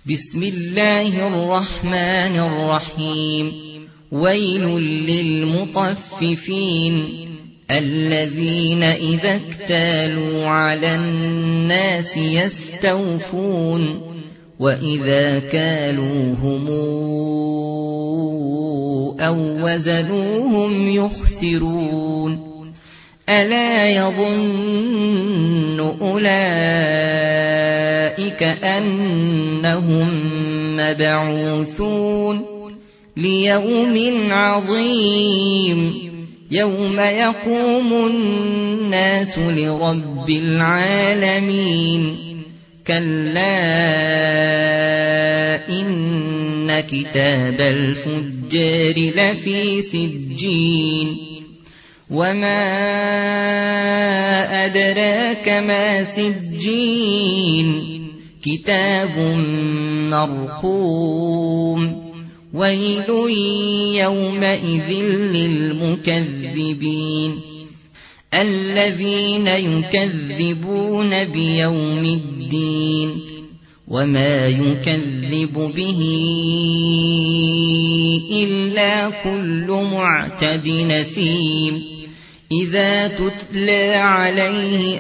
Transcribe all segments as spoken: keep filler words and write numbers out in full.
بسم الله الرحمن الرحيم. ويل للمطففين الذين إذا اكتالوا على الناس يستوفون وإذا كالوهم أو وزنوهم يخسرون. ألا يظن أولئك أنهم مبعوثون ليوم عظيم يوم يقوم الناس لرب العالمين. كلا إن كتاب الفجار لفي سجين. وما أدراك ما سجين كتاب مرقوم. ويل يومئذ للمكذبين الذين يكذبون بيوم الدين. وما يكذب به إلا كل معتد نثيم. إذا تتلى عليه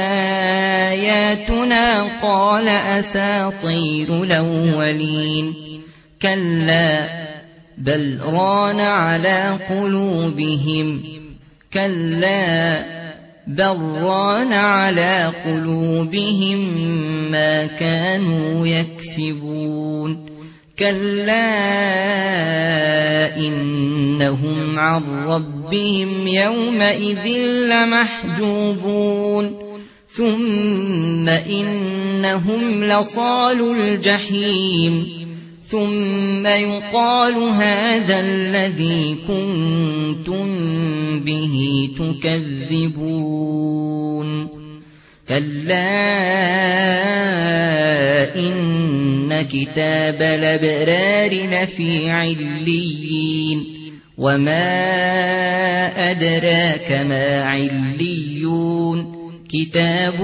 آياتنا قال أساطير الأولين. كلا بل ران على قلوبهم كلا بل ران على قلوبهم ما كانوا يكسبون. كلا إنهم عن ربهم يومئذ لمحجوبون. ثم إنهم لصالو الجحيم. ثم يقال هذا الذي كنتم به تكذبون. كلا إن كتاب الأبرار لفي عليين. وما أدراك ما عليون كتاب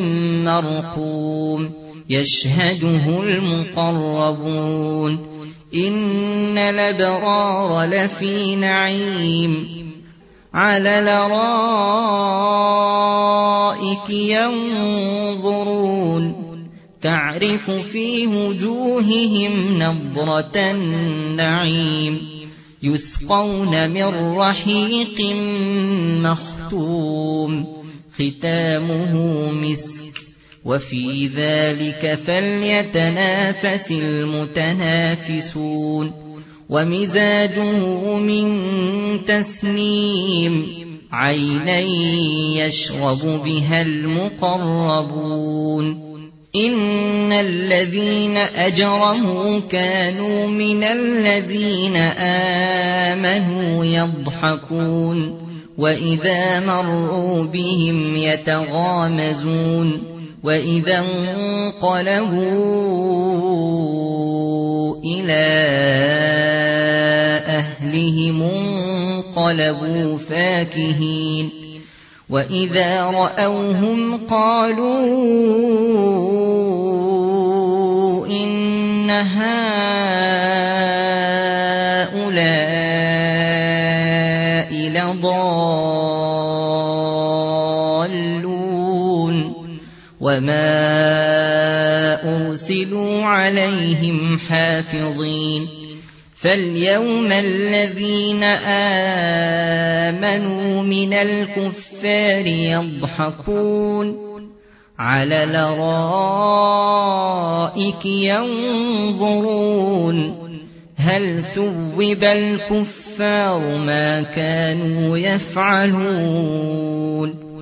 مرقوم يشهده المقربون. إن الأبرار لفي نعيم على الأرائك ينظرون تعرف في وجوههم نضرة النعيم. يسقون من رحيق مختوم ختامه مسك وفي ذلك فليتنافس المتنافسون. ومزاجه من تسنيم عينا يشرب بها المقربون. إن الذين أجرموا كانوا من الذين آمنوا يضحكون وإذا مروا بهم يتغامزون. وإذا انقلبوا إلى أهلهم انقلبوا فاكهين. وإذا رأوهم قالوا إن هؤلاء لضالون وما أرسلوا عليهم حافظين. فاليوم الذين آمنوا من الكفار يضحكون على الأرائك ينظرون هل ثوب الكفار ما كانوا يفعلون.